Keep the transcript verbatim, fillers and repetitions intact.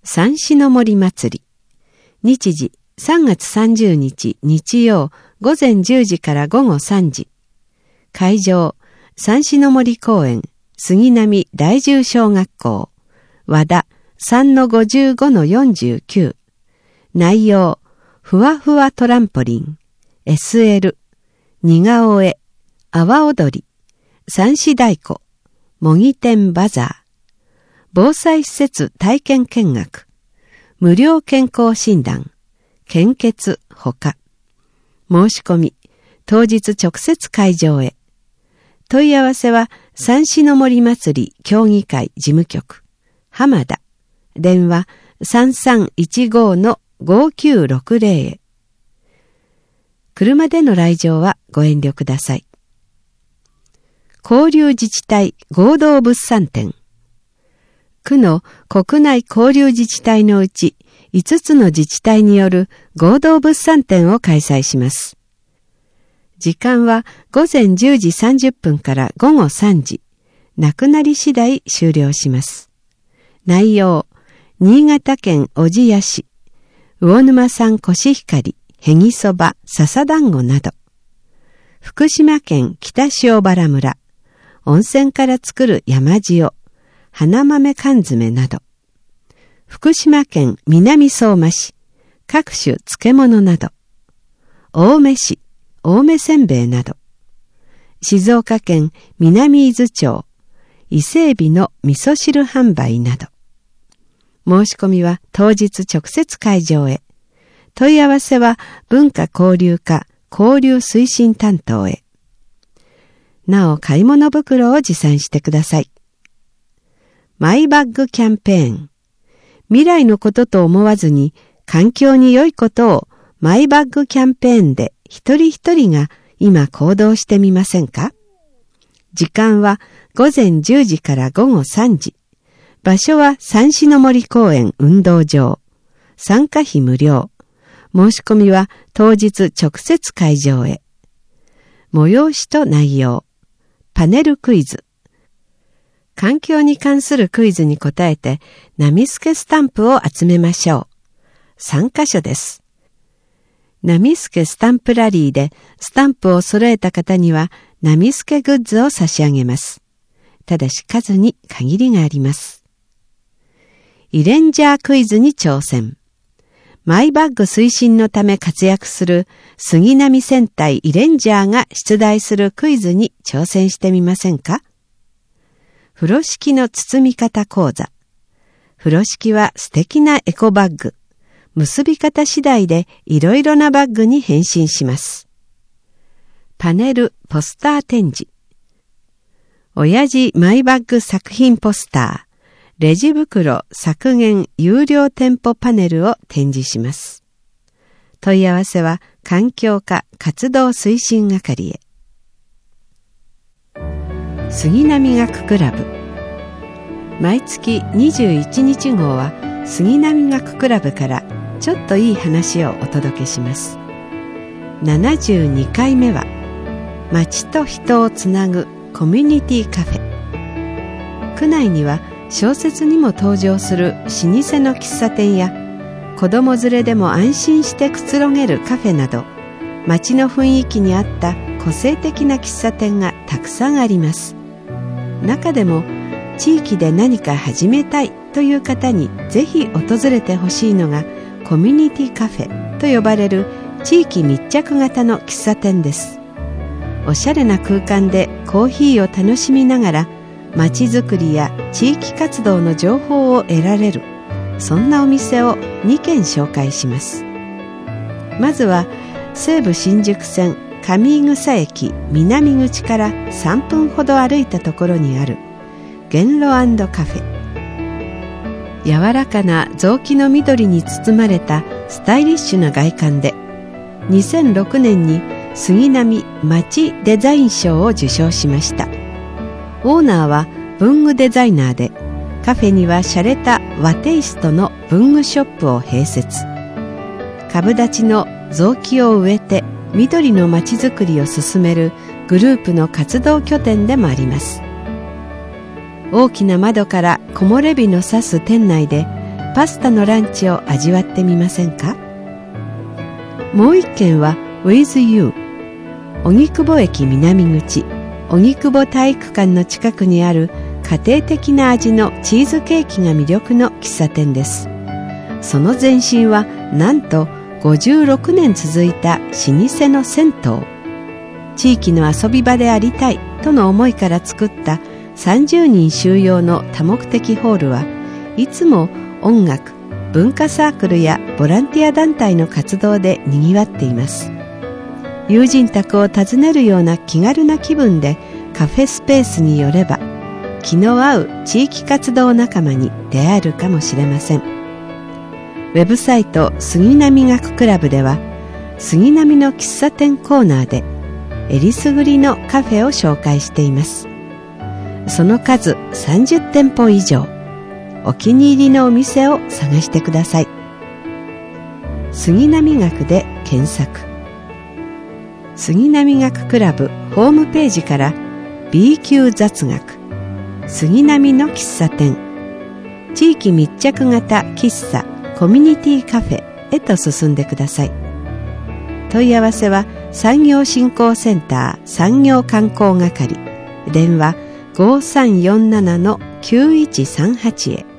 三四の森祭り。日時さんがつさんじゅうにち日曜午前じゅうじから午後さんじ。会場、三四の森公園杉並第十小学校和田 さんのごじゅうごのよんじゅうきゅう。内容、ふわふわトランポリン エスエル 似顔絵阿波踊り三四太鼓模擬店バザー防災施設体験見学無料健康診断献血ほか申し込み当日直接会場へ。問い合わせは三四の森祭り協議会事務局浜田電話 さんさんいちごのごきゅうろくぜろ へ。車での来場はご遠慮ください。交流自治体合同物産展。区の国内交流自治体のうちいつつの自治体による合同物産展を開催します。時間はごぜんじゅうじさんじゅっぷんからごごさんじ。なくなり次第終了します。内容、新潟県小千谷市、魚沼産コシヒカリ、へぎそば、笹団子など。福島県北塩原村、温泉から作る山塩、花豆缶詰など。福島県南相馬市、各種漬物など。青梅市、青梅せんべいなど。静岡県南伊豆町、伊勢海老の味噌汁販売など。申し込みは当日直接会場へ。問い合わせは文化交流課交流推進担当へ。なお買い物袋を持参してください。マイバッグキャンペーン。未来のことと思わずに環境に良いことをマイバッグキャンペーンで一人一人が今行動してみませんか？時間はごぜんじゅうじからごごさんじ。場所は三四の森公園運動場。参加費無料。申し込みは当日直接会場へ。催しと内容。パネルクイズ。環境に関するクイズに答えて、ナミスケスタンプを集めましょう。さんかしょです。ナミスケスタンプラリーでスタンプを揃えた方には、ナミスケグッズを差し上げます。ただし数に限りがあります。イレンジャークイズに挑戦。マイバッグ推進のため活躍する杉並戦隊イレンジャーが出題するクイズに挑戦してみませんか？風呂敷の包み方講座。風呂敷は素敵なエコバッグ。結び方次第でいろいろなバッグに変身します。パネルポスター展示。親父マイバッグ作品ポスター。レジ袋削減有料店舗パネルを展示します。問い合わせは環境課活動推進係へ。杉並学クラブ。毎月にじゅういちにち号は杉並学クラブからちょっといい話をお届けします。ななじゅうにかいめは街と人をつなぐコミュニティカフェ。区内には小説にも登場する老舗の喫茶店や子供連れでも安心してくつろげるカフェなど街の雰囲気に合った個性的な喫茶店がたくさんあります。中でも地域で何か始めたいという方にぜひ訪れてほしいのがコミュニティカフェと呼ばれる地域密着型の喫茶店です。おしゃれな空間でコーヒーを楽しみながらまちづくりや地域活動の情報を得られる、そんなお店をにけん紹介します。まずは西武新宿線上井草駅南口からさんぷんほど歩いたところにある元路&カフェ。柔らかな雑木の緑に包まれたスタイリッシュな外観でにせんろくねんに杉並街デザイン賞を受賞しました。オーナーは文具デザイナーで、カフェには洒落た和テイストの文具ショップを併設。株立ちの雑木を植えて緑のまちづくりを進めるグループの活動拠点でもあります。大きな窓から木漏れ日の差す店内でパスタのランチを味わってみませんか？もう一軒は With You、 荻窪駅南口荻窪体育館の近くにある家庭的な味のチーズケーキが魅力の喫茶店です。その前身はなんとごじゅうろくねん続いた老舗の銭湯。地域の遊び場でありたいとの思いから作ったさんじゅうにん収容の多目的ホールはいつも音楽、文化サークルやボランティア団体の活動でにぎわっています。友人宅を訪ねるような気軽な気分でカフェスペースに寄れば気の合う地域活動仲間に出会えるかもしれません。ウェブサイト杉並学クラブでは杉並の喫茶店コーナーでえりすぐりのカフェを紹介しています。その数さんじゅってんぽ以上。お気に入りのお店を探してください。杉並学で検索。杉並学クラブホームページから B 級雑学、杉並の喫茶店、地域密着型喫茶コミュニティカフェへと進んでください。問い合わせは産業振興センター産業観光係、電話 ごさんよんななのきゅういちさんはち へ。